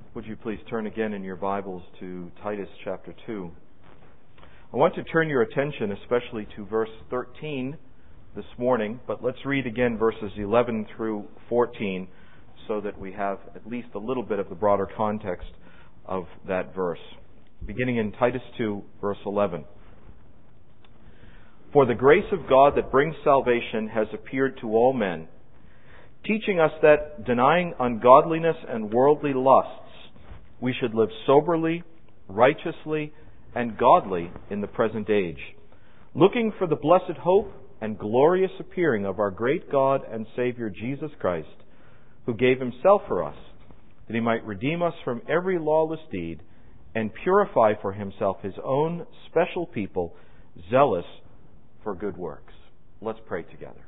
Would you please turn again in your Bibles to Titus chapter 2. I want to turn your attention especially to verse 13 this morning, but let's read again verses 11 through 14 so that we have at least a little bit of the broader context of that verse. Beginning in Titus 2, verse 11. For the grace of God that brings salvation has appeared to all men, teaching us that, denying ungodliness and worldly lusts, we should live soberly, righteously, and godly in the present age, looking for the blessed hope and glorious appearing of our great God and Savior Jesus Christ, who gave Himself for us, that He might redeem us from every lawless deed and purify for Himself His own special people, zealous for good works. Let's pray together.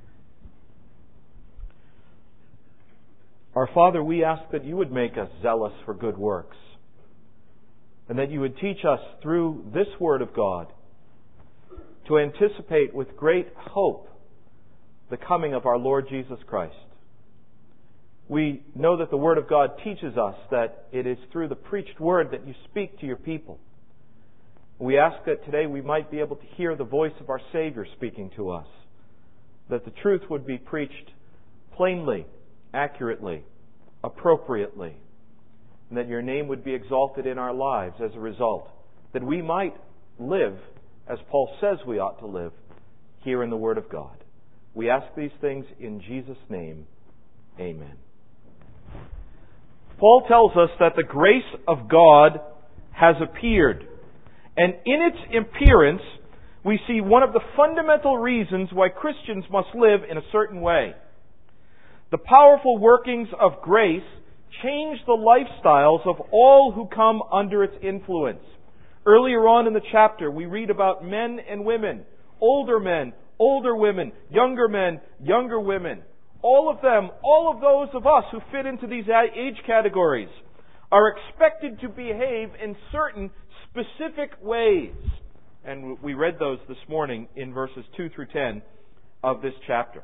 Our Father, we ask that You would make us zealous for good works, and that You would teach us through this Word of God to anticipate with great hope the coming of our Lord Jesus Christ. We know that the Word of God teaches us that it is through the preached Word that You speak to Your people. We ask that today we might be able to hear the voice of our Savior speaking to us, that the truth would be preached plainly, accurately, appropriately, and that Your name would be exalted in our lives as a result, that we might live as Paul says we ought to live here in the Word of God. We ask these things in Jesus' name. Amen. Paul tells us that the grace of God has appeared, and in its appearance we see one of the fundamental reasons why Christians must live in a certain way. The powerful workings of grace change the lifestyles of all who come under its influence. Earlier on in the chapter, we read about men and women, older men, older women, younger men, younger women. All of them, all of those of us who fit into these age categories are expected to behave in certain specific ways. And we read those this morning in verses 2 through 10 of this chapter.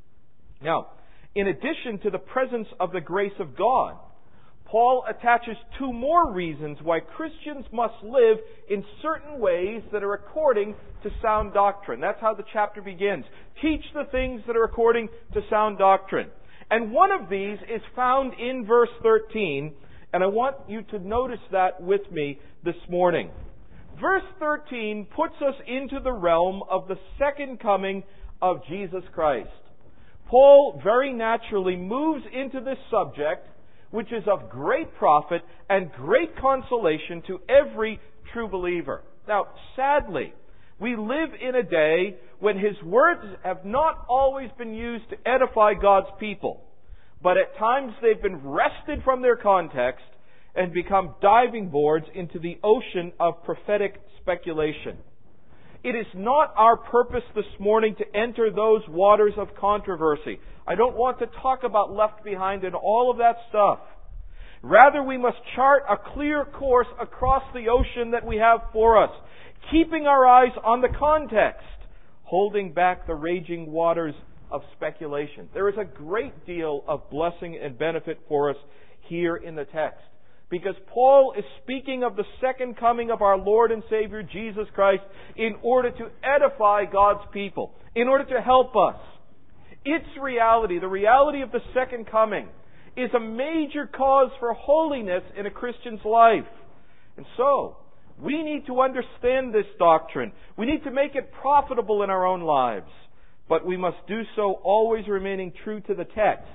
Now, in addition to the presence of the grace of God, Paul attaches two more reasons why Christians must live in certain ways that are according to sound doctrine. That's how the chapter begins. Teach the things that are according to sound doctrine. And one of these is found in verse 13, and I want you to notice that with me this morning. Verse 13 puts us into the realm of the second coming of Jesus Christ. Paul very naturally moves into this subject, which is of great profit and great consolation to every true believer. Now, sadly, we live in a day when His words have not always been used to edify God's people, but at times they've been wrested from their context and become diving boards into the ocean of prophetic speculation. It is not our purpose this morning to enter those waters of controversy. I don't want to talk about Left Behind and all of that stuff. Rather, we must chart a clear course across the ocean that we have for us, keeping our eyes on the context, holding back the raging waters of speculation. There is a great deal of blessing and benefit for us here in the text, because Paul is speaking of the second coming of our Lord and Savior Jesus Christ in order to edify God's people, in order to help us. Its reality, the reality of the second coming, is a major cause for holiness in a Christian's life. And so, we need to understand this doctrine. We need to make it profitable in our own lives. But we must do so always remaining true to the text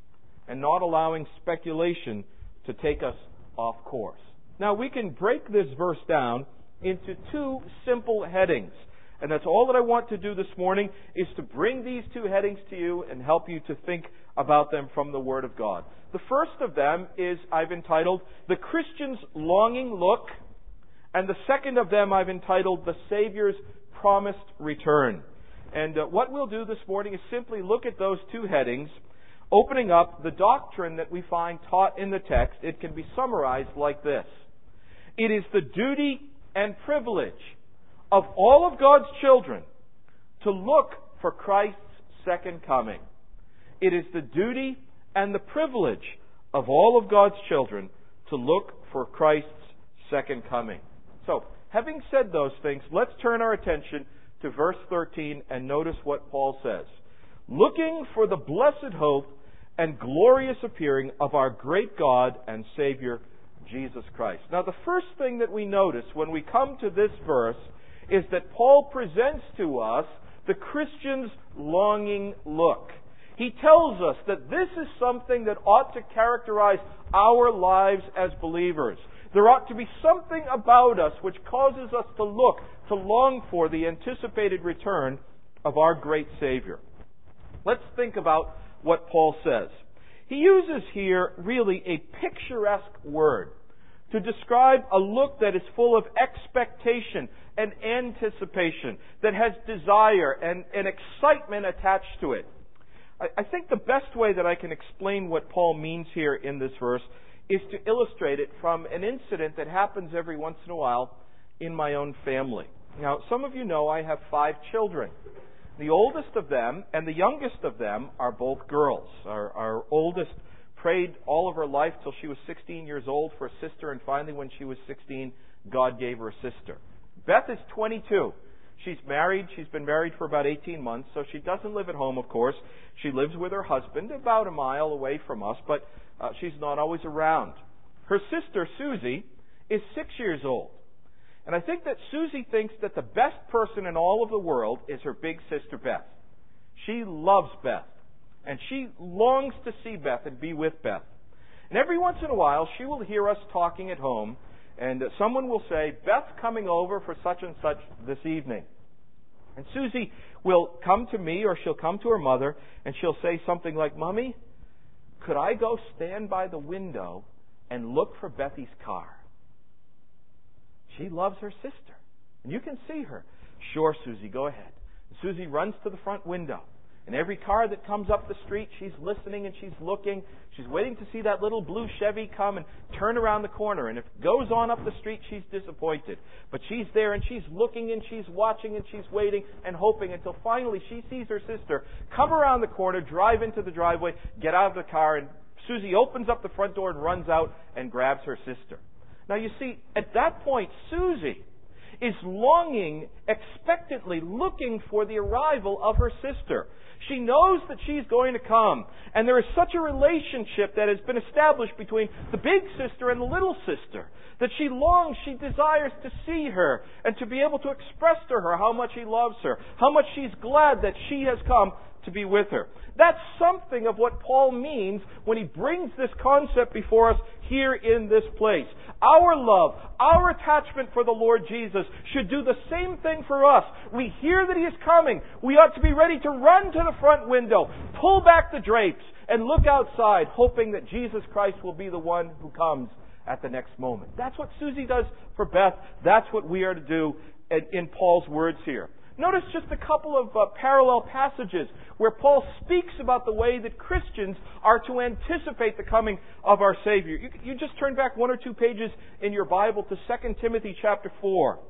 and not allowing speculation to take us off course. Now, we can break this verse down into two simple headings. And that's all that I want to do this morning, is to bring these two headings to you and help you to think about them from the Word of God. The first of them is I've entitled, The Christian's Longing Look. And the second of them I've entitled, The Savior's Promised Return. And what we'll do this morning is simply look at those two headings, opening up the doctrine that we find taught in the text. It can be summarized like this. It is the duty and privilege of all of God's children to look for Christ's second coming. It is the duty and the privilege of all of God's children to look for Christ's second coming. So, having said those things, let's turn our attention to verse 13 and notice what Paul says. Looking for the blessed hope and glorious appearing of our great God and Savior, Jesus Christ. Now, the first thing that we notice when we come to this verse is that Paul presents to us the Christian's longing look. He tells us that this is something that ought to characterize our lives as believers. There ought to be something about us which causes us to look, to long for the anticipated return of our great Savior. Let's think about what Paul says. He uses here really a picturesque word to describe a look that is full of expectation and anticipation, that has desire and excitement attached to it. I think the best way that I can explain what Paul means here in this verse is to illustrate it from an incident that happens every once in a while in my own family. Now, some of you know I have 5 children. The oldest of them and the youngest of them are both girls. Our oldest prayed all of her life till she was 16 years old for a sister, and finally when she was 16, God gave her a sister. Beth is 22. She's married. She's been married for about 18 months, so she doesn't live at home, of course. She lives with her husband about a mile away from us, but she's not always around. Her sister, Susie, is 6 years old. And I think that Susie thinks that the best person in all of the world is her big sister, Beth. She loves Beth. And she longs to see Beth and be with Beth. And every once in a while, she will hear us talking at home, and someone will say, Beth's coming over for such and such this evening. And Susie will come to me, or she'll come to her mother, and she'll say something like, Mommy, could I go stand by the window and look for Bethy's car? She loves her sister. And you can see her. Sure, Susie, go ahead. And Susie runs to the front window. And every car that comes up the street, she's listening and she's looking. She's waiting to see that little blue Chevy come and turn around the corner. And if it goes on up the street, she's disappointed. But she's there and she's looking and she's watching and she's waiting and hoping until finally she sees her sister come around the corner, drive into the driveway, get out of the car, and Susie opens up the front door and runs out and grabs her sister. Now you see, at that point, Susie is longing, expectantly looking for the arrival of her sister. She knows that she's going to come. And there is such a relationship that has been established between the big sister and the little sister that she longs, she desires to see her and to be able to express to her how much he loves her, how much she's glad that she has come to be with her. That's something of what Paul means when he brings this concept before us here in this place. Our love, our attachment for the Lord Jesus should do the same thing for us. We hear that He is coming. We ought to be ready to run to the front window, pull back the drapes, and look outside, hoping that Jesus Christ will be the one who comes at the next moment. That's what Susie does for Beth. That's what we are to do in Paul's words here. Notice just a couple of parallel passages where Paul speaks about the way that Christians are to anticipate the coming of our Savior. You just turn back 1 or 2 pages in your Bible to 2 Timothy chapter 4.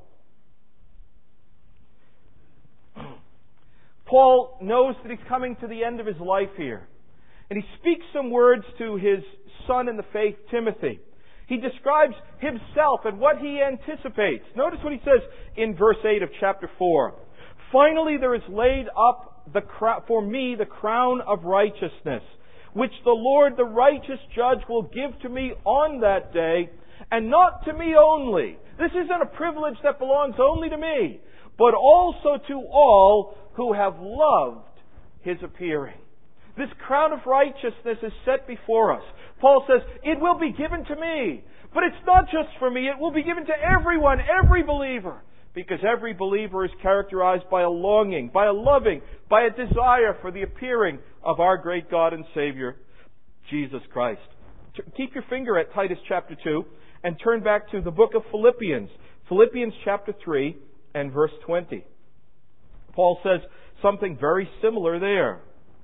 Paul knows that he's coming to the end of his life here. And he speaks some words to his son in the faith, Timothy. He describes himself and what he anticipates. Notice what he says in verse 8 of chapter 4. Finally, there is laid up for me the crown of righteousness, which the Lord, the righteous judge, will give to me on that day, and not to me only. This isn't a privilege that belongs only to me, but also to all who have loved His appearing. This crown of righteousness is set before us. Paul says, it will be given to me. But it's not just for me. It will be given to everyone, every believer. Because every believer is characterized by a longing, by a loving, by a desire for the appearing of our great God and Savior, Jesus Christ. Keep your finger at Titus chapter 2 and turn back to the book of Philippians. Philippians chapter 3 and verse 20. Paul says something very similar there.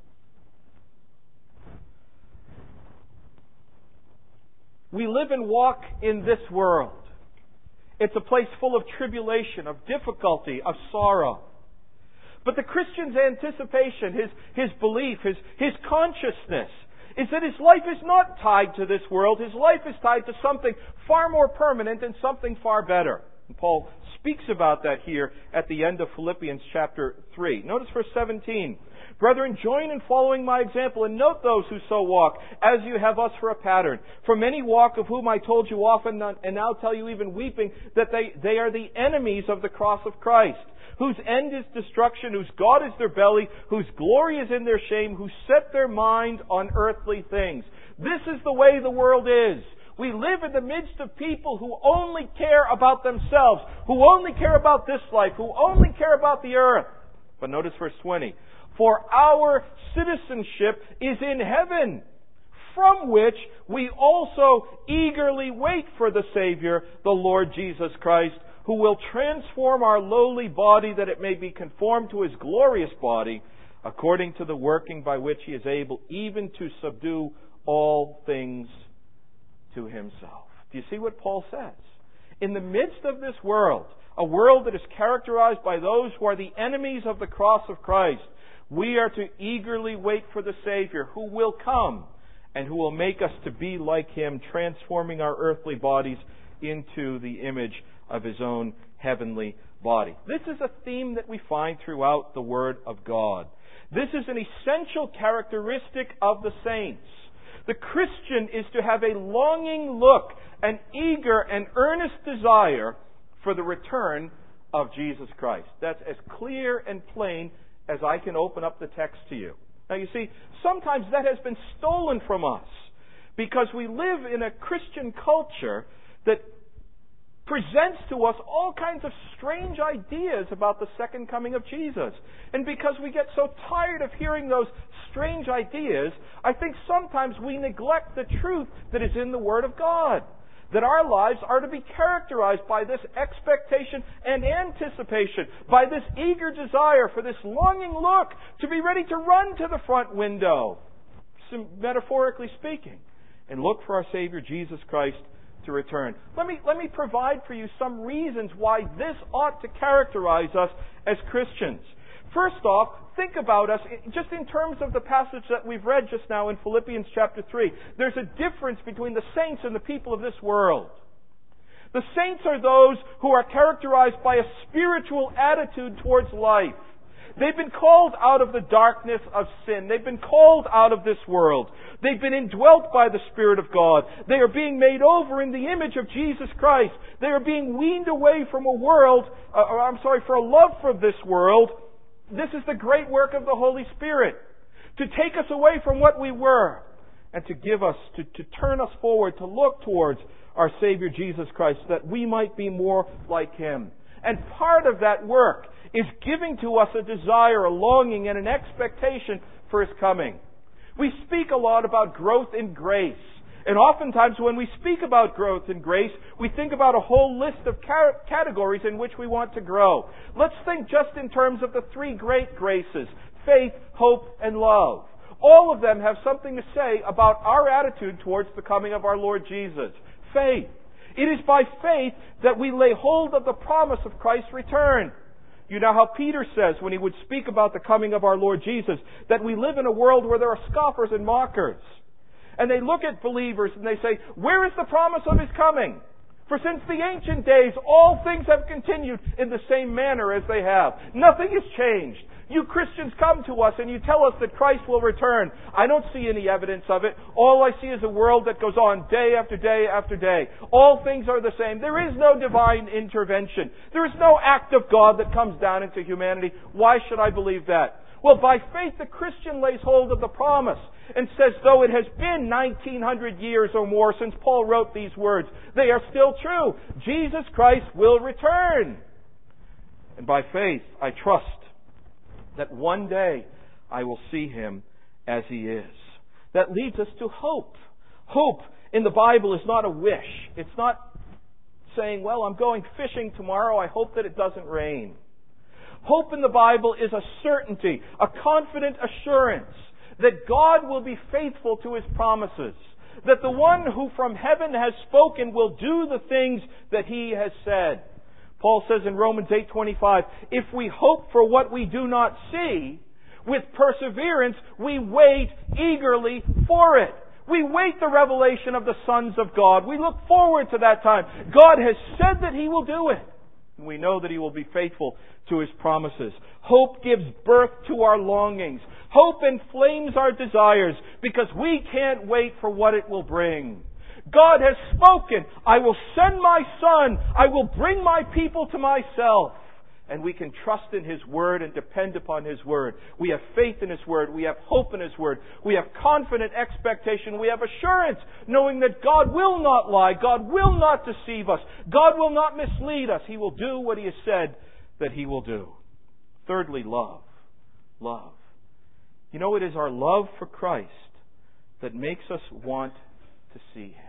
We live and walk in this world. It's a place full of tribulation, of difficulty, of sorrow. But the Christian's anticipation, his belief, his consciousness is that his life is not tied to this world. His life is tied to something far more permanent and something far better. And Paul speaks about that here at the end of Philippians chapter 3. Notice verse 17. Brethren, join in following my example, and note those who so walk, as you have us for a pattern. For many walk, of whom I told you often, and now tell you even weeping, that they are the enemies of the cross of Christ, whose end is destruction, whose God is their belly, whose glory is in their shame, who set their mind on earthly things. This is the way the world is. We live in the midst of people who only care about themselves, who only care about this life, who only care about the earth. But notice verse 20. For our citizenship is in heaven, from which we also eagerly wait for the Savior, the Lord Jesus Christ, who will transform our lowly body that it may be conformed to His glorious body, according to the working by which He is able even to subdue all things to Himself. Do you see what Paul says? In the midst of this world, a world that is characterized by those who are the enemies of the cross of Christ, we are to eagerly wait for the Savior who will come and who will make us to be like Him, transforming our earthly bodies into the image of His own heavenly body. This is a theme that we find throughout the Word of God. This is an essential characteristic of the saints. The Christian is to have a longing look, an eager and earnest desire for the return of Jesus Christ. That's as clear and plain as I can open up the text to you. Now you see, sometimes that has been stolen from us because we live in a Christian culture that presents to us all kinds of strange ideas about the second coming of Jesus. And because we get so tired of hearing those strange ideas, I think sometimes we neglect the truth that is in the Word of God. That our lives are to be characterized by this expectation and anticipation, by this eager desire for this longing look to be ready to run to the front window, metaphorically speaking, and look for our Savior Jesus Christ to return. Let me provide for you some reasons why this ought to characterize us as Christians. First off, think about us just in terms of the passage that we've read just now in Philippians chapter 3. There's a difference between the saints and the people of this world. The saints are those who are characterized by a spiritual attitude towards life. They've been called out of the darkness of sin. They've been called out of this world. They've been indwelt by the Spirit of God. They are being made over in the image of Jesus Christ. They are being weaned away from for a love for this world. This is the great work of the Holy Spirit, to take us away from what we were and to give us, to turn us forward, to look towards our Savior Jesus Christ, that we might be more like Him. And part of that work is giving to us a desire, a longing, and an expectation for His coming. We speak a lot about growth in grace. And oftentimes when we speak about growth in grace, we think about a whole list of categories in which we want to grow. Let's think just in terms of the three great graces: faith, hope, and love. All of them have something to say about our attitude towards the coming of our Lord Jesus. Faith. It is by faith that we lay hold of the promise of Christ's return. You know how Peter says, when he would speak about the coming of our Lord Jesus, that we live in a world where there are scoffers and mockers. And they look at believers and they say, where is the promise of His coming? For since the ancient days, all things have continued in the same manner as they have. Nothing has changed. You Christians come to us and you tell us that Christ will return. I don't see any evidence of it. All I see is a world that goes on day after day after day. All things are the same. There is no divine intervention. There is no act of God that comes down into humanity. Why should I believe that? Well, by faith, the Christian lays hold of the promise and says, though it has been 1900 years or more since Paul wrote these words, they are still true. Jesus Christ will return. And by faith, I trust that one day I will see Him as He is. That leads us to hope. Hope in the Bible is not a wish. It's not saying, well, I'm going fishing tomorrow. I hope that it doesn't rain. Hope in the Bible is a certainty, a confident assurance that God will be faithful to His promises, that the one who from heaven has spoken will do the things that He has said. Paul says in Romans 8:25, if we hope for what we do not see, With perseverance, we wait eagerly for it. We wait the revelation of the sons of God. We look forward to that time. God has said that He will do it. And we know that He will be faithful to His promises. Hope gives birth to our longings. Hope inflames our desires because we can't wait for what it will bring. God has spoken, I will send my Son. I will bring my people to myself. And we can trust in His Word and depend upon His Word. We have faith in His Word. We have hope in His Word. We have confident expectation. We have assurance, knowing that God will not lie. God will not deceive us. God will not mislead us. He will do what He has said that He will do. Thirdly, love. Love. You know, it is our love for Christ that makes us want to see Him.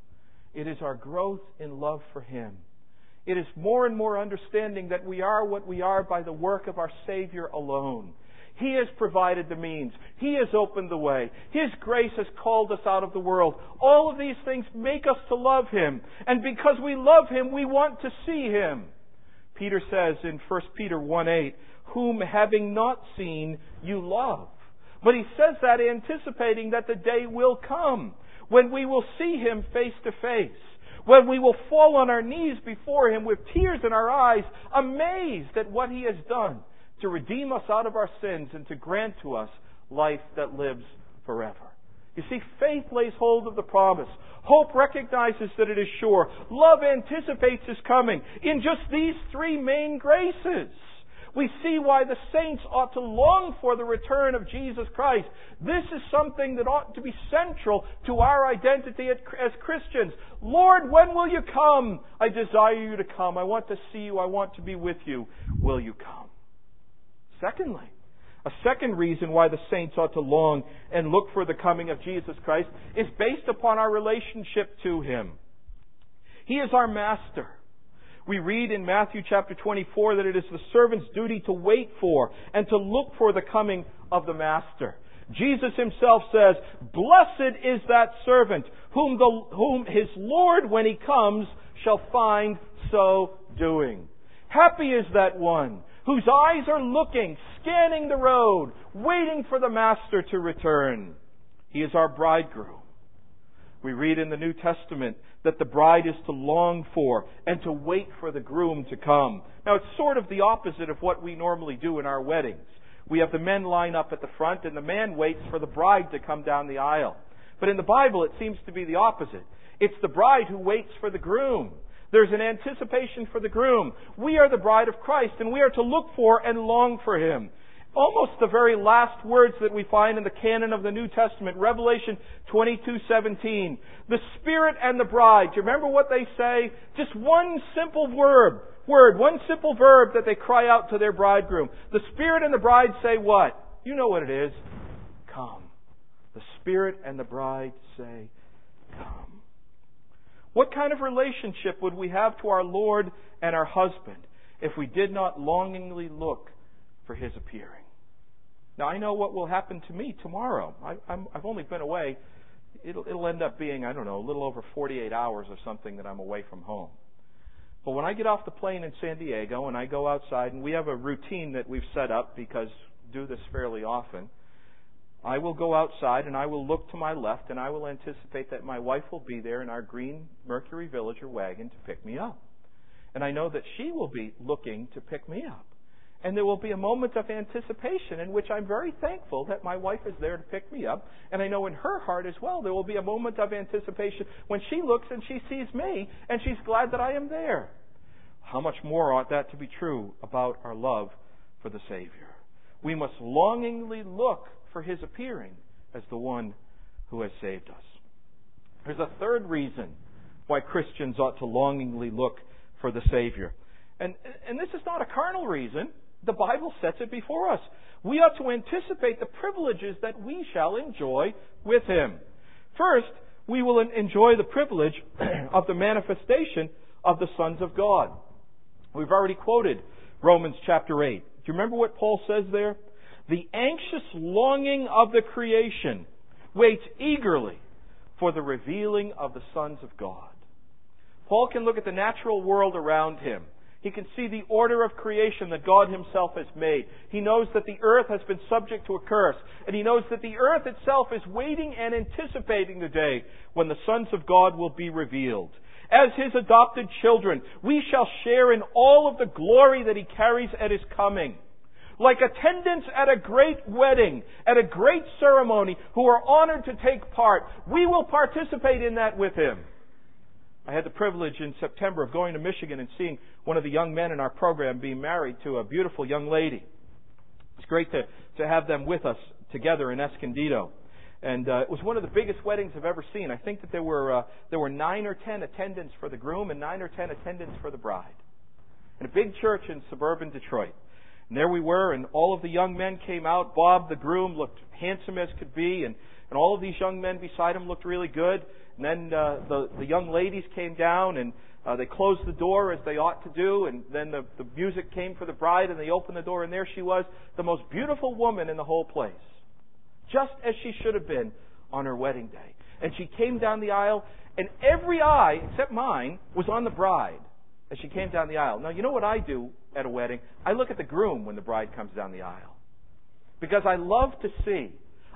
It is our growth in love for Him. It is more and more understanding that we are what we are by the work of our Savior alone. He has provided the means. He has opened the way. His grace has called us out of the world. All of these things make us to love Him. And because we love Him, we want to see Him. Peter says in 1 Peter 1:8, whom having not seen, you love. But he says that anticipating that the day will come when we will see Him face to face. When we will fall on our knees before Him with tears in our eyes, amazed at what He has done to redeem us out of our sins and to grant to us life that lives forever. You see, faith lays hold of the promise. Hope recognizes that it is sure. Love anticipates His coming. In just these three main graces, we see why the saints ought to long for the return of Jesus Christ. This is something that ought to be central to our identity as Christians. Lord, when will You come? I desire You to come. I want to see You. I want to be with You. Will You come? Secondly, a second reason why the saints ought to long and look for the coming of Jesus Christ is based upon our relationship to Him. He is our Master. We read in Matthew chapter 24 that it is the servant's duty to wait for and to look for the coming of the Master. Jesus Himself says, blessed is that servant whom his Lord, when He comes, shall find so doing. Happy is that one whose eyes are looking, scanning the road, waiting for the Master to return. He is our bridegroom. We read in the New Testament that the bride is to long for and to wait for the groom to come. Now, it's sort of the opposite of what we normally do in our weddings. We have the men line up at the front and the man waits for the bride to come down the aisle. But in the Bible, it seems to be the opposite. It's the bride who waits for the groom. There's an anticipation for the groom. We are the bride of Christ, and we are to look for and long for Him. Almost the very last words that we find in the canon of the New Testament, Revelation 22:17. The Spirit and the bride. Do you remember what they say? Just one simple one simple verb that they cry out to their bridegroom. The Spirit and the bride say what? You know what it is. Come. The Spirit and the bride say, come. What kind of relationship would we have to our Lord and our husband if we did not longingly look for His appearing? Now, I know what will happen to me tomorrow. I've only been away. It'll end up being, I don't know, a little over 48 hours or something that I'm away from home. But when I get off the plane in San Diego and I go outside, and we have a routine that we've set up because we do this fairly often, I will go outside and I will look to my left and I will anticipate that my wife will be there in our green Mercury Villager wagon to pick me up. And I know that she will be looking to pick me up. And there will be a moment of anticipation in which I'm very thankful that my wife is there to pick me up. And I know in her heart as well there will be a moment of anticipation when she looks and she sees me and she's glad that I am there. How much more ought that to be true about our love for the Savior? We must longingly look for His appearing as the one who has saved us. There's a third reason why Christians ought to longingly look for the Savior. And this is not a carnal reason. The Bible sets it before us. We ought to anticipate the privileges that we shall enjoy with Him. First, we will enjoy the privilege of the manifestation of the sons of God. We've already quoted Romans chapter 8. Do you remember what Paul says there? The anxious longing of the creation waits eagerly for the revealing of the sons of God. Paul can look at the natural world around him. He can see the order of creation that God Himself has made. He knows that the earth has been subject to a curse. And He knows that the earth itself is waiting and anticipating the day when the sons of God will be revealed. As His adopted children, we shall share in all of the glory that He carries at His coming. Like attendants at a great wedding, at a great ceremony, who are honored to take part, we will participate in that with Him. I had the privilege in September of going to Michigan and seeing one of the young men in our program being married to a beautiful young lady. It's great to have them with us together in Escondido. And it was one of the biggest weddings I've ever seen. I think that there were 9 or 10 attendants for the groom and 9 or 10 attendants for the bride. In a big church in suburban Detroit. And there we were, and all of the young men came out. Bob, the groom, looked handsome as could be, and all of these young men beside him looked really good. And then the young ladies came down, and they closed the door as they ought to do. And then the music came for the bride, and they opened the door, and there she was, the most beautiful woman in the whole place. Just as she should have been on her wedding day. And she came down the aisle, and every eye, except mine, was on the bride as she came down the aisle. Now, you know what I do at a wedding? I look at the groom when the bride comes down the aisle. Because I love to see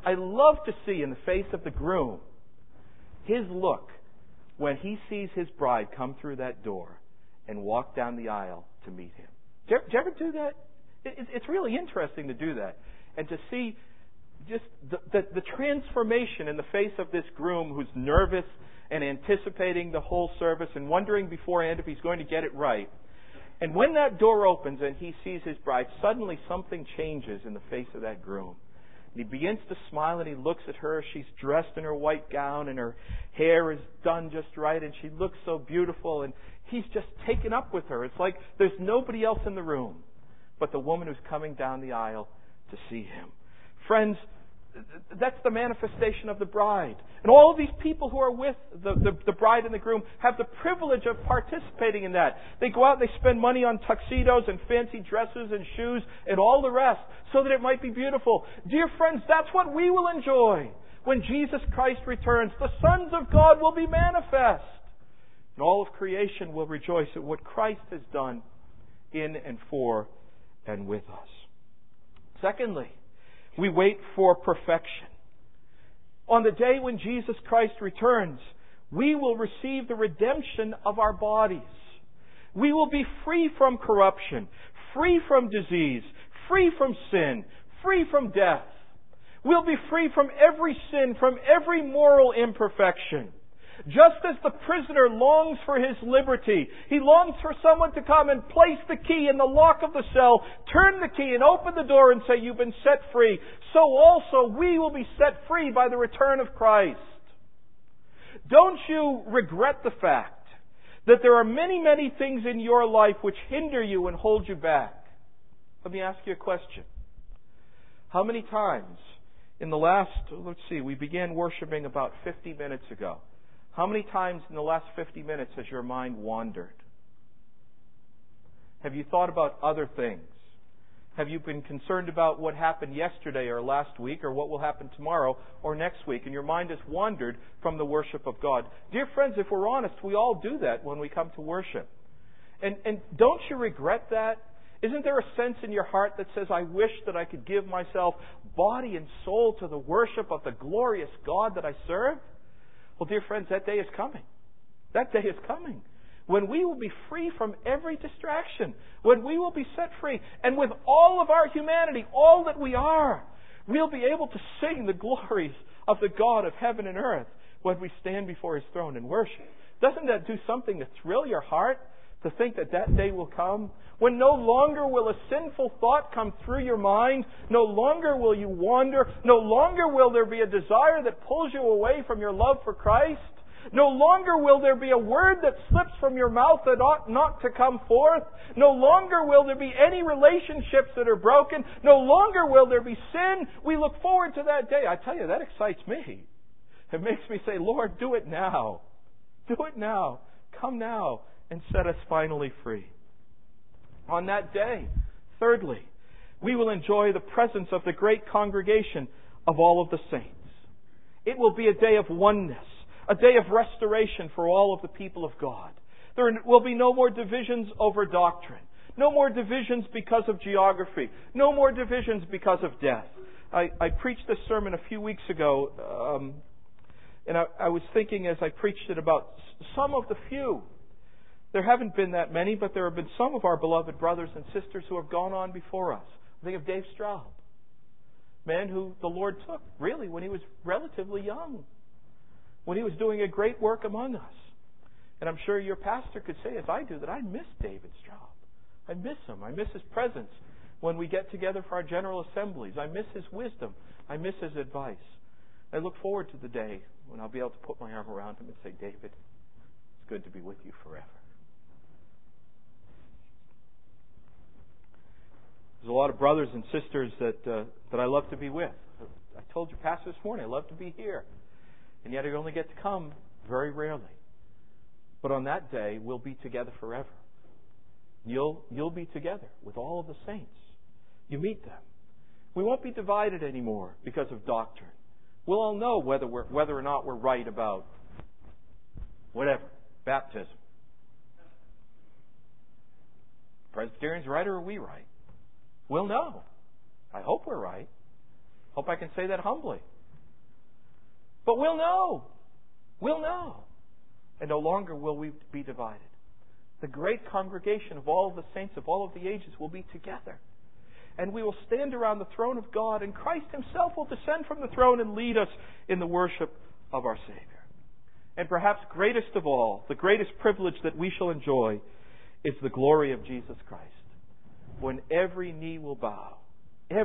in the face of the groom his look when he sees his bride come through that door and walk down the aisle to meet him. Did you ever do that? It's really interesting to do that. And to see just the transformation in the face of this groom who's nervous and anticipating the whole service and wondering beforehand if he's going to get it right. And when that door opens and he sees his bride, suddenly something changes in the face of that groom. And he begins to smile and he looks at her. She's dressed in her white gown and her hair is done just right and she looks so beautiful and he's just taken up with her. It's like there's nobody else in the room but the woman who's coming down the aisle to see him. Friends, that's the manifestation of the bride. And all of these people who are with the bride and the groom have the privilege of participating in that. They go out and they spend money on tuxedos and fancy dresses and shoes and all the rest so that it might be beautiful. Dear friends, that's what we will enjoy when Jesus Christ returns. The sons of God will be manifest. And all of creation will rejoice at what Christ has done in and for and with us. Secondly, we wait for perfection. On the day when Jesus Christ returns, we will receive the redemption of our bodies. We will be free from corruption, free from disease, free from sin, free from death. We'll be free from every sin, from every moral imperfection. Just as the prisoner longs for his liberty, he longs for someone to come and place the key in the lock of the cell, turn the key and open the door and say, "You've been set free." So also we will be set free by the return of Christ. Don't you regret the fact that there are many, many things in your life which hinder you and hold you back? Let me ask you a question. How many times in the last, we began worshiping about 50 minutes ago. How many times in the last 50 minutes has your mind wandered? Have you thought about other things? Have you been concerned about what happened yesterday or last week or what will happen tomorrow or next week? And your mind has wandered from the worship of God. Dear friends, if we're honest, we all do that when we come to worship. And don't you regret that? Isn't there a sense in your heart that says, "I wish that I could give myself body and soul to the worship of the glorious God that I serve"? Well, dear friends, that day is coming. That day is coming. When we will be free from every distraction. When we will be set free. And with all of our humanity, all that we are, we'll be able to sing the glories of the God of heaven and earth when we stand before His throne and worship. Doesn't that do something to thrill your heart? To think that that day will come? When no longer will a sinful thought come through your mind. No longer will you wander. No longer will there be a desire that pulls you away from your love for Christ. No longer will there be a word that slips from your mouth that ought not to come forth. No longer will there be any relationships that are broken. No longer will there be sin. We look forward to that day. I tell you, that excites me. It makes me say, "Lord, do it now. Do it now. Come now and set us finally free." On that day, thirdly, we will enjoy the presence of the great congregation of all of the saints. It will be a day of oneness, a day of restoration for all of the people of God. There will be no more divisions over doctrine. No more divisions because of geography. No more divisions because of death. I preached this sermon a few weeks ago, and I was thinking as I preached it about some of the few. There haven't been that many, but there have been some of our beloved brothers and sisters who have gone on before us. I think of Dave Straub, man who the Lord took, really, when he was relatively young, when he was doing a great work among us. And I'm sure your pastor could say, as I do, that I miss David Straub. I miss him. I miss his presence when we get together for our general assemblies. I miss his wisdom. I miss his advice. I look forward to the day when I'll be able to put my arm around him and say, David, it's good to be with you forever. There's a lot of brothers and sisters that I love to be with. I told your pastor this morning, I love to be here. And yet I only get to come very rarely. But on that day, we'll be together forever. You'll be together with all of the saints. You meet them. We won't be divided anymore because of doctrine. We'll all know whether or not we're right about whatever, baptism. Presbyterians right or are we right? We'll know. I hope we're right. Hope I can say that humbly. But we'll know. We'll know. And no longer will we be divided. The great congregation of all of the saints of all of the ages will be together. And we will stand around the throne of God, and Christ Himself will descend from the throne and lead us in the worship of our Savior. And perhaps greatest of all, the greatest privilege that we shall enjoy is the glory of Jesus Christ. When every knee will bow, and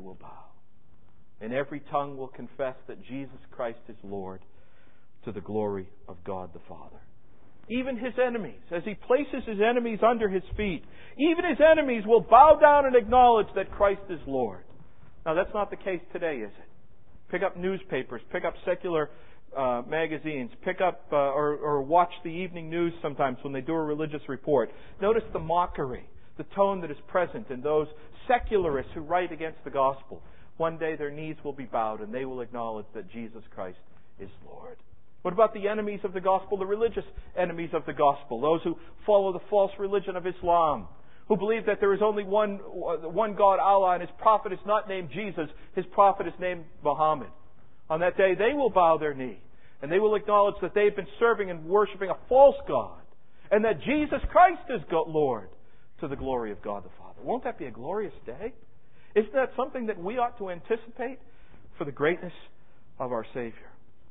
every tongue will confess that Jesus Christ is Lord, to the glory of God the Father. Even His enemies, as He places His enemies under His feet, even His enemies will bow down and acknowledge that Christ is Lord. Now that's not the case today, is it? Pick up newspapers, pick up secular magazines, pick up or watch the evening news sometimes when they do a religious report. Notice the mockery, the tone that is present in those secularists who write against the gospel. One day their knees will be bowed and they will acknowledge that Jesus Christ is Lord. What about the enemies of the gospel, the religious enemies of the gospel, those who follow the false religion of Islam, who believe that there is only one God, Allah, and His prophet is not named Jesus, His prophet is named Muhammad. On that day they will bow their knee and they will acknowledge that they've been serving and worshiping a false God and that Jesus Christ is Lord, to the glory of God the Father. Won't that be a glorious day? Isn't that something that we ought to anticipate for the greatness of our Savior?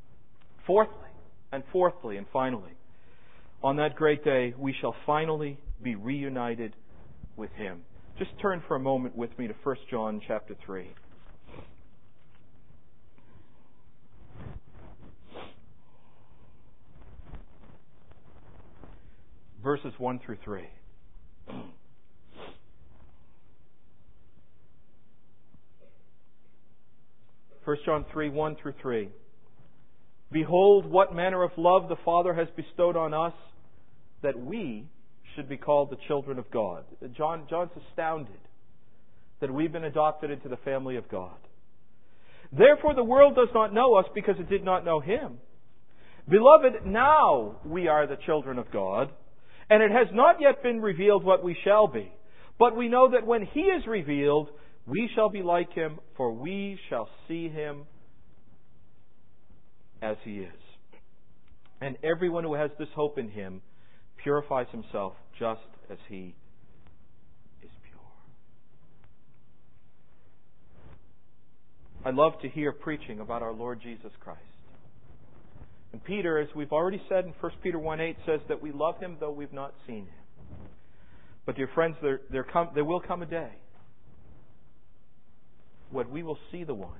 Fourthly and finally, on that great day, we shall finally be reunited with Him. Just turn for a moment with me to 1 John chapter 3. Verses 1 through 3. 1 John 3, 1 through 3. Behold, what manner of love the Father has bestowed on us, that we should be called the children of God. John's astounded that we've been adopted into the family of God. Therefore the world does not know us because it did not know Him. Beloved, now we are the children of God, and it has not yet been revealed what we shall be. But we know that when He is revealed, we shall be like Him, for we shall see Him as He is. And everyone who has this hope in Him purifies himself just as He is pure. I love to hear preaching about our Lord Jesus Christ. And Peter, as we've already said in 1 Peter 1:8, says that we love Him though we've not seen Him. But dear friends, there will come a day when we will see the One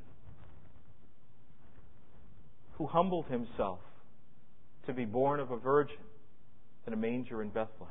who humbled Himself to be born of a virgin in a manger in Bethlehem,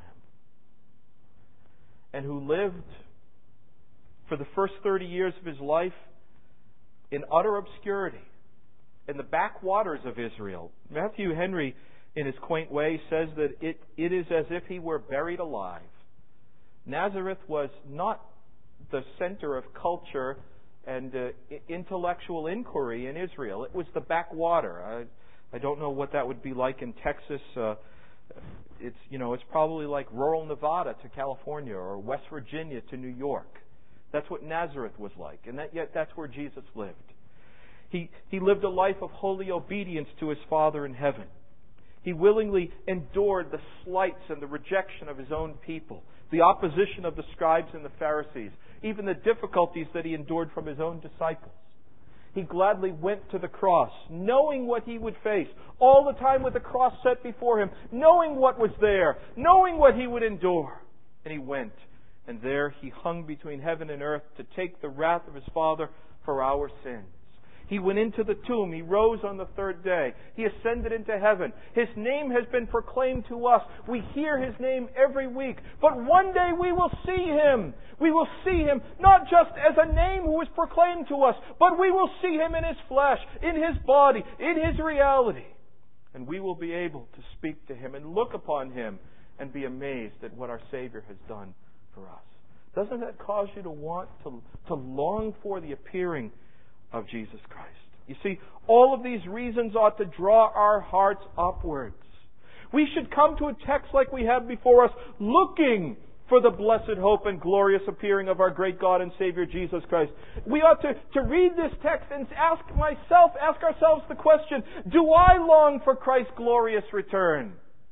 and who lived for the first 30 years of His life in utter obscurity in the backwaters of Israel. Matthew Henry, in his quaint way, says that it is as if He were buried alive. Nazareth was not the center of culture and intellectual inquiry in Israel. It was the backwater. I don't know what that would be like in Texas. it's probably like rural Nevada to California or West Virginia to New York. That's what Nazareth was like, and yet that's where Jesus lived. He lived a life of holy obedience to His Father in heaven. He willingly endured the slights and the rejection of His own people, the opposition of the scribes and the Pharisees, even the difficulties that He endured from His own disciples. He gladly went to the cross, knowing what He would face, all the time with the cross set before Him, knowing what was there, knowing what He would endure. And He went, and there He hung between heaven and earth to take the wrath of His Father for our sins. He went into the tomb. He rose on the third day. He ascended into heaven. His name has been proclaimed to us. We hear His name every week. But one day we will see Him. We will see Him not just as a name who is proclaimed to us, but we will see Him in His flesh, in His body, in His reality. And we will be able to speak to Him and look upon Him and be amazed at what our Savior has done for us. Doesn't that cause you to want to long for the appearing of Jesus Christ? You see, all of these reasons ought to draw our hearts upwards. We should come to a text like we have before us, looking for the blessed hope and glorious appearing of our great God and Savior Jesus Christ. We ought to read this text and ask ourselves the question, do I long for Christ's glorious return?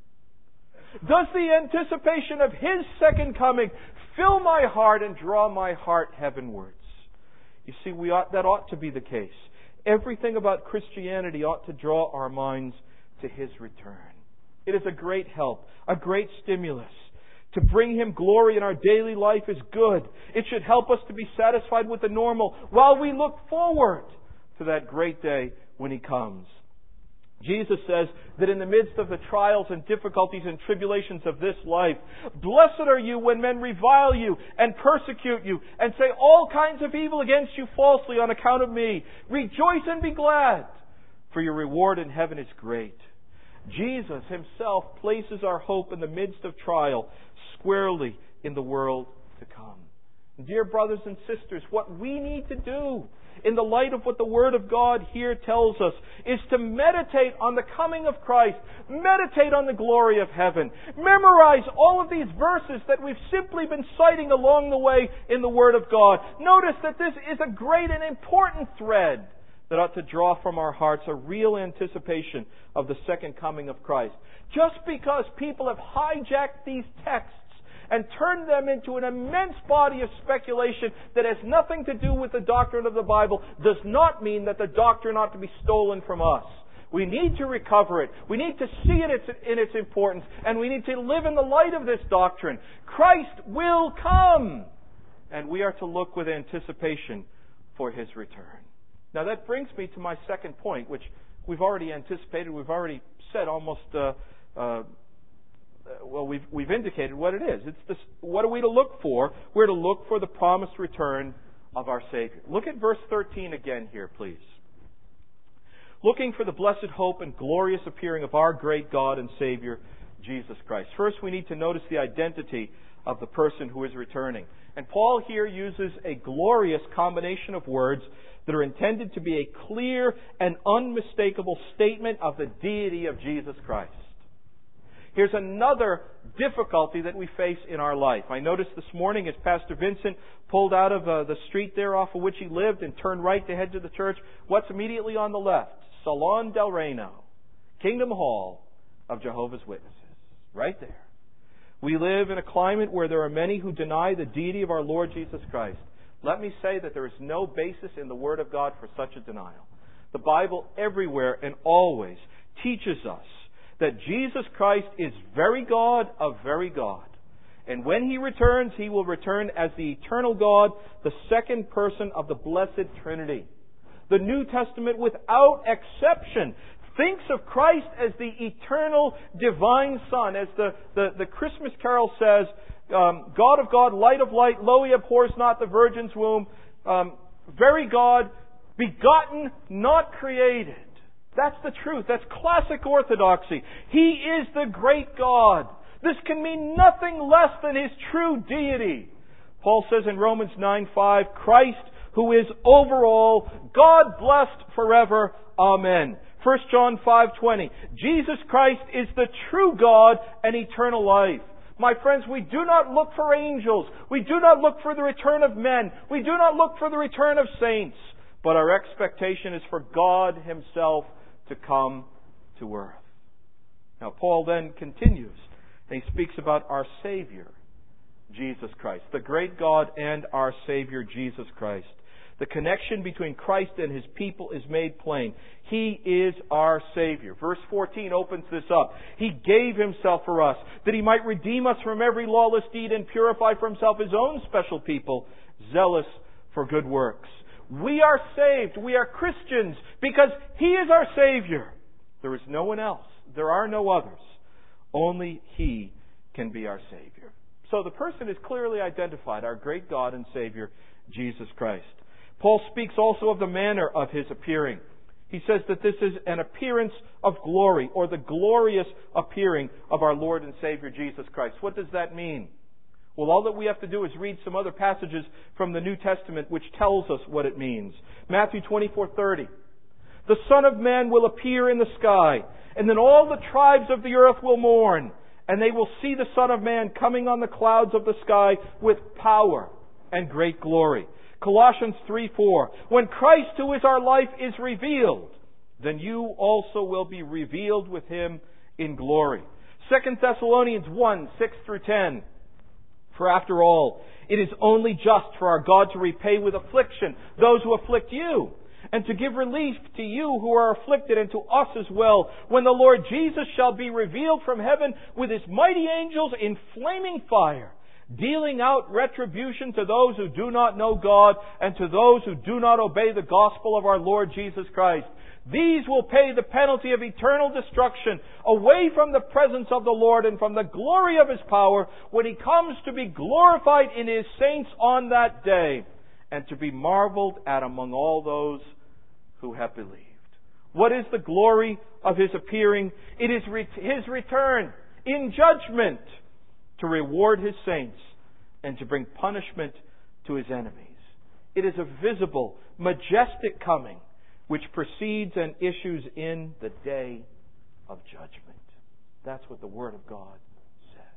Does the anticipation of His second coming fill my heart and draw my heart heavenwards? You see, that ought to be the case. Everything about Christianity ought to draw our minds to His return. It is a great help, a great stimulus. To bring Him glory in our daily life is good. It should help us to be satisfied with the normal while we look forward to that great day when He comes. Jesus says that in the midst of the trials and difficulties and tribulations of this life, blessed are you when men revile you and persecute you and say all kinds of evil against you falsely on account of me. Rejoice and be glad, for your reward in heaven is great. Jesus Himself places our hope in the midst of trial squarely in the world to come. Dear brothers and sisters, what we need to do in the light of what the Word of God here tells us is to meditate on the coming of Christ, meditate on the glory of heaven, memorize all of these verses that we've simply been citing along the way in the Word of God. Notice that this is a great and important thread that ought to draw from our hearts a real anticipation of the second coming of Christ. Just because people have hijacked these texts and turned them into an immense body of speculation that has nothing to do with the doctrine of the Bible does not mean that the doctrine ought to be stolen from us. We need to recover it. We need to see it in its importance, and we need to live in the light of this doctrine. Christ will come, and we are to look with anticipation for His return. Now that brings me to my second point, which we've already anticipated. We've already said almost we've indicated what it is. It's this. What are we to look for? We're to look for the promised return of our Savior. Look at verse 13 again here, please. Looking for the blessed hope and glorious appearing of our great God and Savior, Jesus Christ. First, we need to notice the identity of the person who is returning. And Paul here uses a glorious combination of words that are intended to be a clear and unmistakable statement of the deity of Jesus Christ. Here's another difficulty that we face in our life. I noticed this morning as Pastor Vincent pulled out of the street there off of which he lived and turned right to head to the church, what's immediately on the left? Salon del Reino, Kingdom Hall of Jehovah's Witnesses. Right there. We live in a climate where there are many who deny the deity of our Lord Jesus Christ. Let me say that there is no basis in the Word of God for such a denial. The Bible everywhere and always teaches us that Jesus Christ is very God of very God. And when He returns, He will return as the eternal God, the second person of the blessed Trinity. The New Testament, without exception, thinks of Christ as the eternal divine Son. As the Christmas carol says, God of God, light of light, lo, He abhors not the virgin's womb. Very God, begotten, not created. That's the truth. That's classic orthodoxy. He is the great God. This can mean nothing less than His true deity. Paul says in Romans 9:5, Christ, who is over all, God blessed forever. Amen. 1 John 5:20. Jesus Christ is the true God and eternal life. My friends, we do not look for angels. We do not look for the return of men. We do not look for the return of saints. But our expectation is for God Himself to come to earth. Now, Paul then continues, and he speaks about our Savior, Jesus Christ. The great God and our Savior, Jesus Christ. The connection between Christ and His people is made plain. He is our Savior. Verse 14 opens this up. He gave Himself for us, that He might redeem us from every lawless deed and purify for Himself His own special people, zealous for good works. We are saved. We are Christians because He is our Savior. There is no one else. There are no others. Only He can be our Savior. So the person is clearly identified, our great God and Savior, Jesus Christ. Paul speaks also of the manner of His appearing. He says that this is an appearance of glory, or the glorious appearing of our Lord and Savior Jesus Christ. What does that mean? Well, all that we have to do is read some other passages from the New Testament which tells us what it means. Matthew 24:30. The Son of Man will appear in the sky, and then all the tribes of the earth will mourn, and they will see the Son of Man coming on the clouds of the sky with power and great glory. Colossians 3:4. When Christ, who is our life, is revealed, then you also will be revealed with Him in glory. 2 Thessalonians 1:6-10. For after all, it is only just for our God to repay with affliction those who afflict you, and to give relief to you who are afflicted, and to us as well, when the Lord Jesus shall be revealed from heaven with His mighty angels in flaming fire, dealing out retribution to those who do not know God and to those who do not obey the gospel of our Lord Jesus Christ. These will pay the penalty of eternal destruction away from the presence of the Lord and from the glory of His power when He comes to be glorified in His saints on that day and to be marveled at among all those who have believed. What is the glory of His appearing? It is His return in judgment to reward His saints and to bring punishment to His enemies. It is a visible, majestic coming which precedes and issues in the day of judgment. That's what the Word of God says.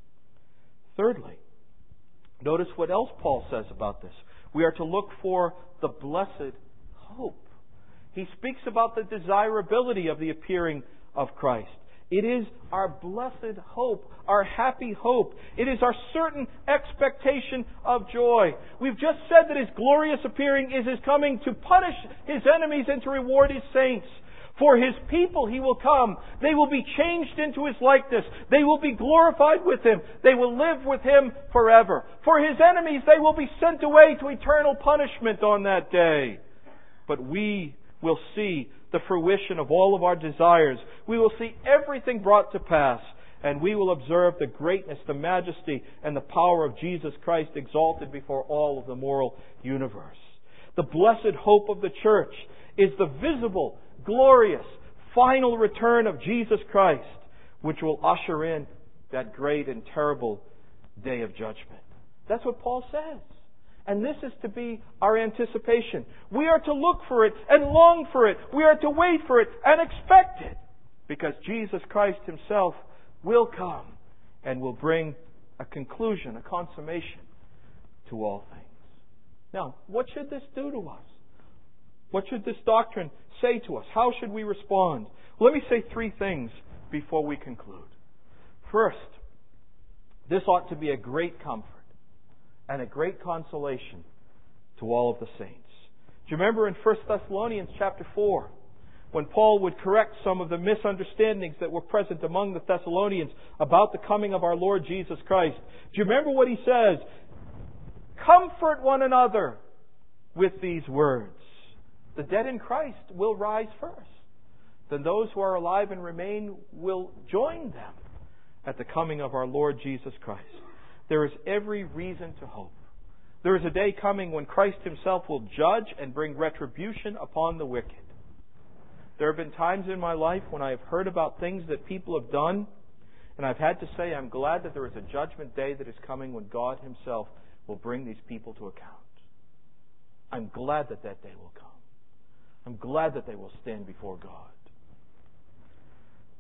Thirdly, notice what else Paul says about this. We are to look for the blessed hope. He speaks about the desirability of the appearing of Christ. It is our blessed hope, our happy hope. It is our certain expectation of joy. We've just said that His glorious appearing is His coming to punish His enemies and to reward His saints. For His people He will come. They will be changed into His likeness. They will be glorified with Him. They will live with Him forever. For His enemies, they will be sent away to eternal punishment on that day. But we will see the fruition of all of our desires. We will see everything brought to pass, and we will observe the greatness, the majesty, and the power of Jesus Christ exalted before all of the moral universe. The blessed hope of the church is the visible, glorious, final return of Jesus Christ, which will usher in that great and terrible day of judgment. That's what Paul says. And this is to be our anticipation. We are to look for it and long for it. We are to wait for it and expect it. Because Jesus Christ Himself will come and will bring a conclusion, a consummation to all things. Now, what should this do to us? What should this doctrine say to us? How should we respond? Let me say three things before we conclude. First, this ought to be a great comfort and a great consolation to all of the saints. Do you remember in 1 Thessalonians chapter 4, when Paul would correct some of the misunderstandings that were present among the Thessalonians about the coming of our Lord Jesus Christ? Do you remember what he says? Comfort one another with these words. The dead in Christ will rise first. Then those who are alive and remain will join them at the coming of our Lord Jesus Christ. There is every reason to hope. There is a day coming when Christ Himself will judge and bring retribution upon the wicked. There have been times in my life when I have heard about things that people have done, and I've had to say I'm glad that there is a judgment day that is coming when God Himself will bring these people to account. I'm glad that that day will come. I'm glad that they will stand before God.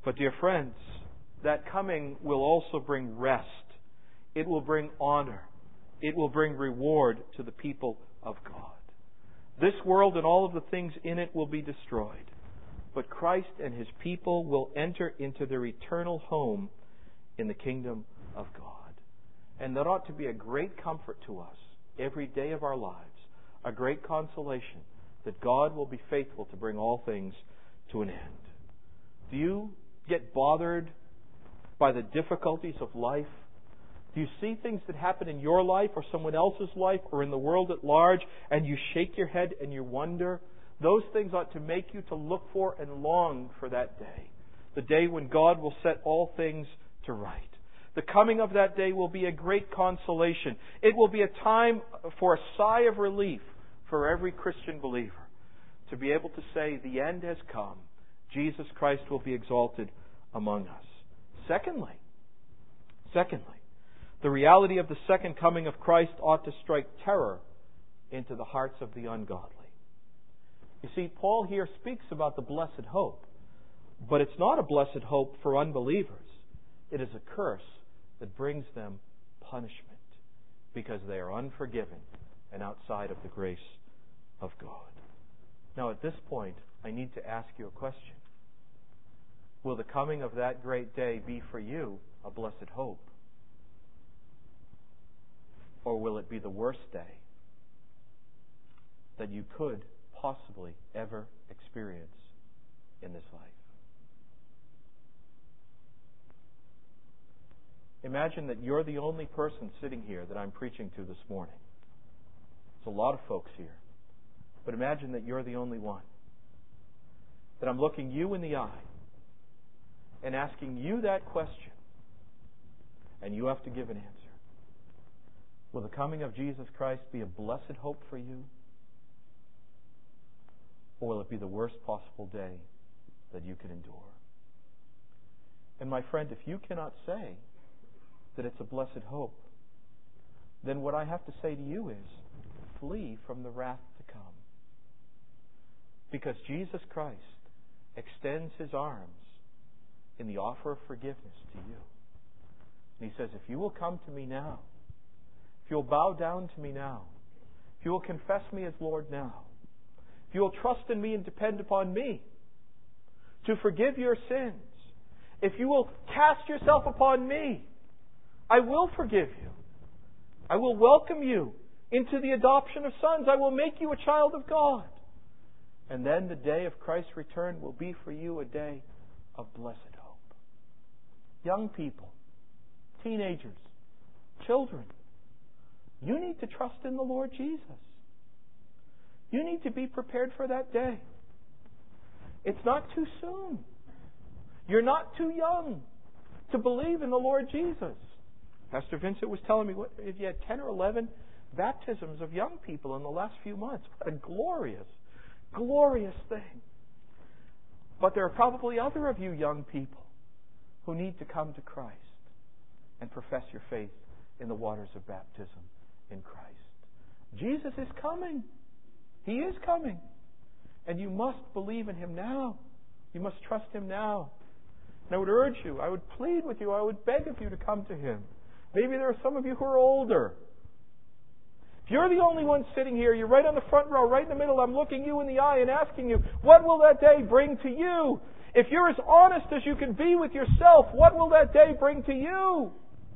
But dear friends, that coming will also bring rest. It will bring honor. It will bring reward to the people of God. This world and all of the things in it will be destroyed. But Christ and His people will enter into their eternal home in the kingdom of God. And that ought to be a great comfort to us every day of our lives, a great consolation that God will be faithful to bring all things to an end. Do you get bothered by the difficulties of life? Do you see things that happen in your life or someone else's life or in the world at large and you shake your head and you wonder? Those things ought to make you to look for and long for that day. The day when God will set all things to right. The coming of that day will be a great consolation. It will be a time for a sigh of relief for every Christian believer to be able to say, the end has come. Jesus Christ will be exalted among us. Secondly, the reality of the second coming of Christ ought to strike terror into the hearts of the ungodly. You see, Paul here speaks about the blessed hope, but it's not a blessed hope for unbelievers. It is a curse that brings them punishment because they are unforgiven and outside of the grace of God. Now, at this point, I need to ask you a question. Will the coming of that great day be for you a blessed hope? Or will it be the worst day that you could possibly ever experience in this life? Imagine that you're the only person sitting here that I'm preaching to this morning. There's a lot of folks here. But imagine that you're the only one. That I'm looking you in the eye and asking you that question. And you have to give an answer. Will the coming of Jesus Christ be a blessed hope for you? Or will it be the worst possible day that you can endure? And my friend, if you cannot say that it's a blessed hope, then what I have to say to you is, flee from the wrath to come. Because Jesus Christ extends His arms in the offer of forgiveness to you. And He says, if you will come to me now, if you will bow down to me now, if you will confess me as Lord now, if you will trust in me and depend upon me to forgive your sins, if you will cast yourself upon me, I will forgive you. I will welcome you into the adoption of sons. I will make you a child of God. And then the day of Christ's return will be for you a day of blessed hope. Young people, teenagers, children, you need to trust in the Lord Jesus. You need to be prepared for that day. It's not too soon. You're not too young to believe in the Lord Jesus. Pastor Vincent was telling me, if you had 10 or 11 baptisms of young people in the last few months. What a glorious, glorious thing. But there are probably other of you young people who need to come to Christ and profess your faith in the waters of baptism in Christ. Jesus is coming. He is coming. And you must believe in Him now. You must trust Him now. And I would urge you, I would plead with you, I would beg of you to come to Him. Maybe there are some of you who are older. If you're the only one sitting here, you're right on the front row, right in the middle, I'm looking you in the eye and asking you, what will that day bring to you? If you're as honest as you can be with yourself, what will that day bring to you?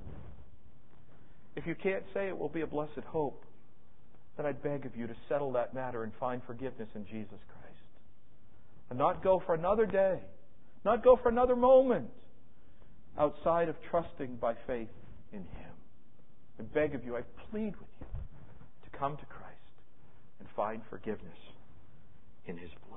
If you can't say it will be a blessed hope, then I'd beg of you to settle that matter and find forgiveness in Jesus Christ. And not go for another day, not go for another moment outside of trusting by faith in Him. I beg of you, I plead with you to come to Christ and find forgiveness in His blood.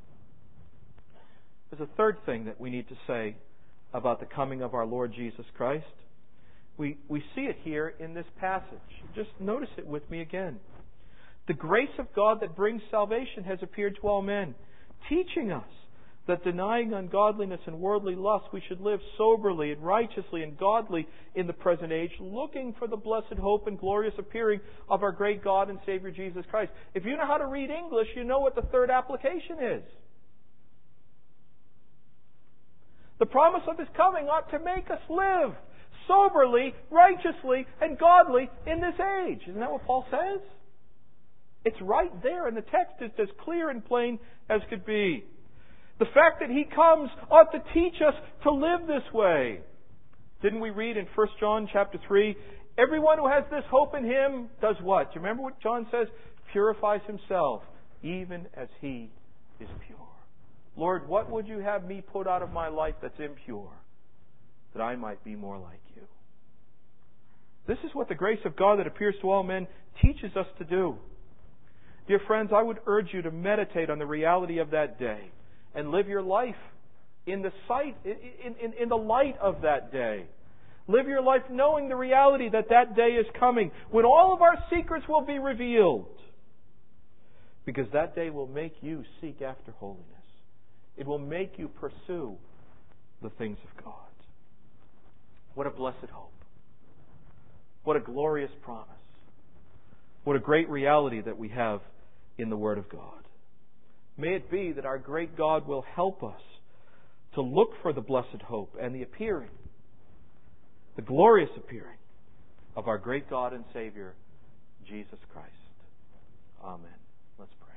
There's a third thing that we need to say about the coming of our Lord Jesus Christ. We see it here in this passage. Just notice it with me again. The grace of God that brings salvation has appeared to all men, teaching us that denying ungodliness and worldly lust, we should live soberly and righteously and godly in the present age, looking for the blessed hope and glorious appearing of our great God and Savior Jesus Christ. If you know how to read English, you know what the third application is. The promise of His coming ought to make us live soberly, righteously, and godly in this age. Isn't that what Paul says? It's right there in the text. It's as clear and plain as could be. The fact that He comes ought to teach us to live this way. Didn't we read in 1 John chapter 3, everyone who has this hope in Him does what? Do you remember what John says? Purifies himself, even as He is pure. Lord, what would You have me put out of my life that's impure, that I might be more like You? This is what the grace of God that appears to all men teaches us to do. Dear friends, I would urge you to meditate on the reality of that day and live your life in the in the light of that day. Live your life knowing the reality that that day is coming, when all of our secrets will be revealed. Because that day will make you seek after holiness. It will make you pursue the things of God. What a blessed hope. What a glorious promise. What a great reality that we have in the Word of God. May it be that our great God will help us to look for the blessed hope and the appearing, the glorious appearing of our great God and Savior, Jesus Christ. Amen. Let's pray.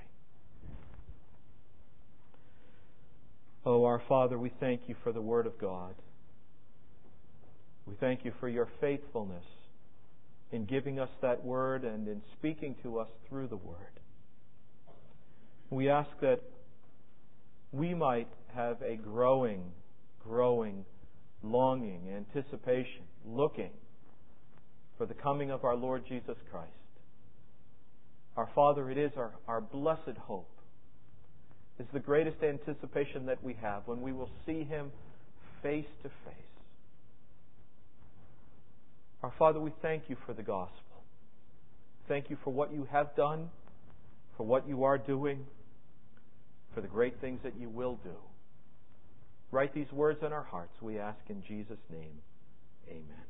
Oh, our Father, we thank You for the Word of God. We thank You for Your faithfulness in giving us that Word and in speaking to us through the Word. We ask that we might have a growing longing, anticipation, looking for the coming of our Lord Jesus Christ. Our Father, it is our blessed hope. It's the greatest anticipation that we have when we will see Him face to face. Our Father, we thank You for the gospel. Thank You for what You have done, for what You are doing, for the great things that You will do. Write these words in our hearts, we ask in Jesus' name. Amen.